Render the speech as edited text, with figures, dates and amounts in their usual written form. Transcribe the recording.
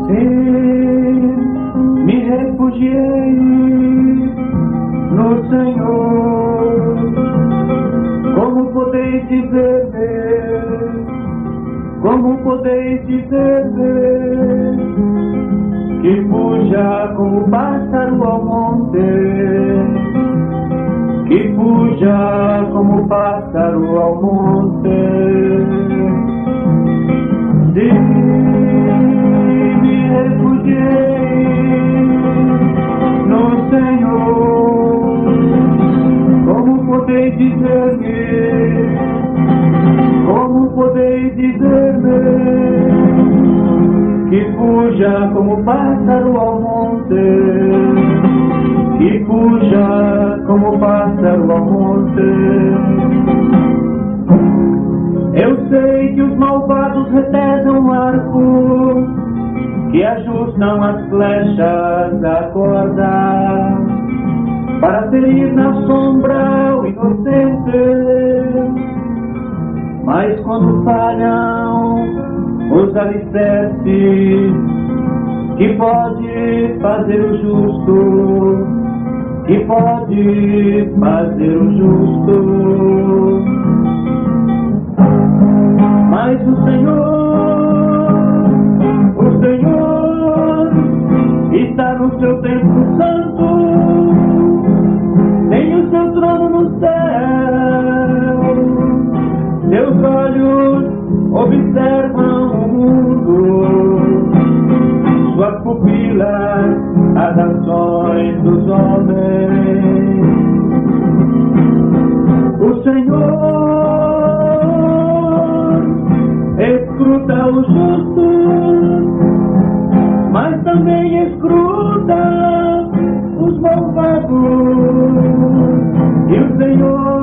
Sim, me refugiei no Senhor. Como podeis dizer-me, como podeis dizer-me, que fuja como pássaro ao monte, que fuja como pássaro ao monte. Me refugiei no Senhor. Como podeis dizer-me, como podeis dizer-me, que fuja como pássaro ao monte, que fuja como pássaro ao monte. Eu sei que os malvados retesam o arco, que ajustam as flechas da corda, para ferir na sombra o inocente. Mas quando falham os alicerces, que pode fazer o justo, que pode fazer o justo. Mas o Senhor está no seu templo santo, tem o seu trono no céu. Seus olhos observam o mundo, suas pupilas as ações dos homens. O Senhor escruta o justo, mas também escruta os malvados. E o Senhor